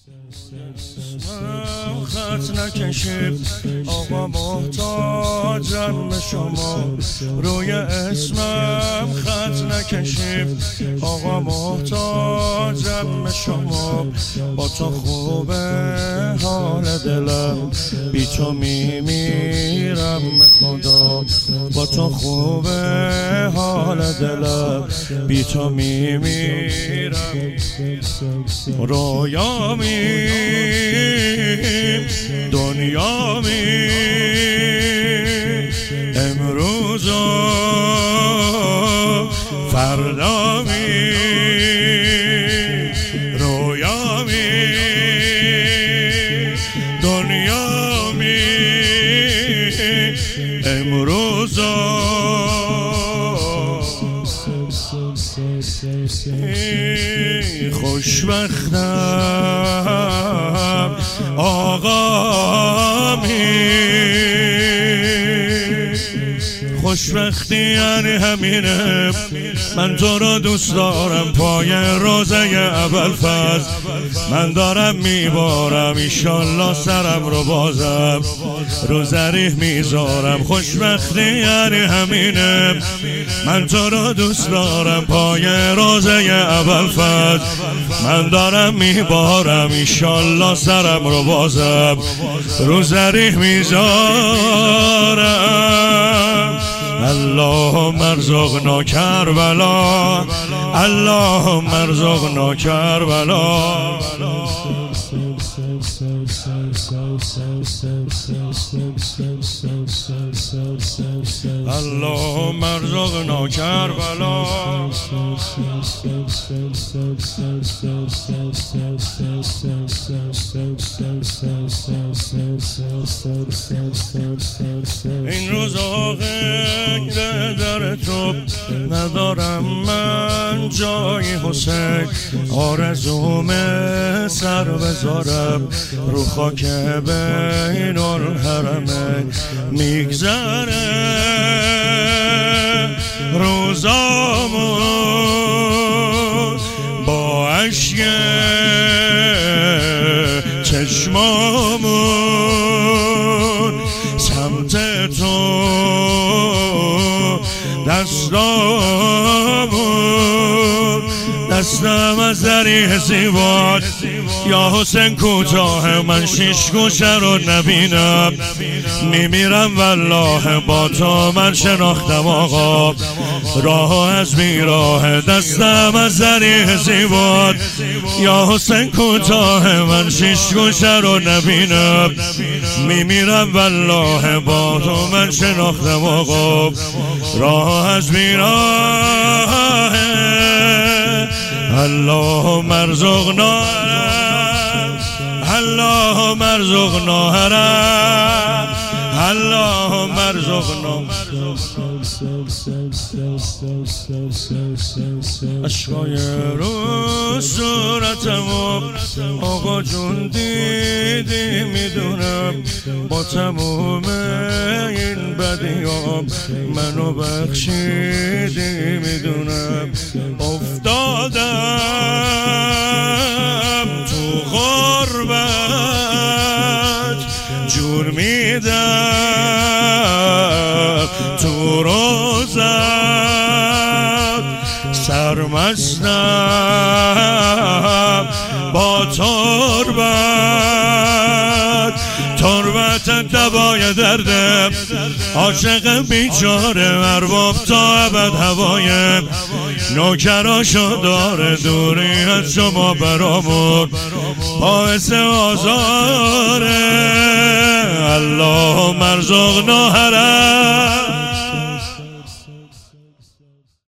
خط نکشید آقا محتاجم به شما، روی اسمم خط نکشید آقا محتاجم به شما. با تو خوبه حال دلم، بی تو میمیرم به خدا. با تو خوبه حال دلم، بی تو میمیرم. رویامیم دنیامیم، امروز و فردامیم. رویامیم دنیامیم، امروز و خوشبختم آقا می. خوشبختی یعنی همینه، من تو رو دوست دارم. پای روزه ابوالفضل من دارم میبارم، ایشالله سرم رو بازم رو ذریح میذارم. خوشبختی یعنی همینه، من تو رو دوست دارم. پای روزه ابوالفضل من دارم میبارم، ایشالله سرم رو بازم رو ذریح میذارم. اللهم ارزقنا کربلا، اللهم ارزقنا کربلا. اللهم ارزقنا کربلا. این روزا غیر در تو ندارم من جای حسین، آرزوم سر بذارم رو خاک بین الحرمین. میگذره روزامون با اشک چشمامون، سمت تو دستامون. دستم از ذریح زیباد یا حسین کوتاه، من شیش گوشه رو نبینم میمیرم والله. با تو من شناختم آقا راه از بیراه. دستم از ذریح زیباد یا حسین کوتاه، من شیش گوشه رو نبینم میمیرم والله. با تو من شناختم آقا راه از بیراه. اللهم ارزقنا، اللهم ارزقنا هرم، اللهم ارزقنا. اشکای رو صورتمو آقا جون دیدی میدونم، با تموم این بدیام منو بخشیدی میدونم. افتادم تو غربت جون میدم تو روزت، سرمستم با تربت. تربت دوای دردم، عاشق بیچاره ارباب تا ابد هوایم. نوکراشو داره دوری از شما برامون باعث آزاره. اللهم ارزقنا هرم،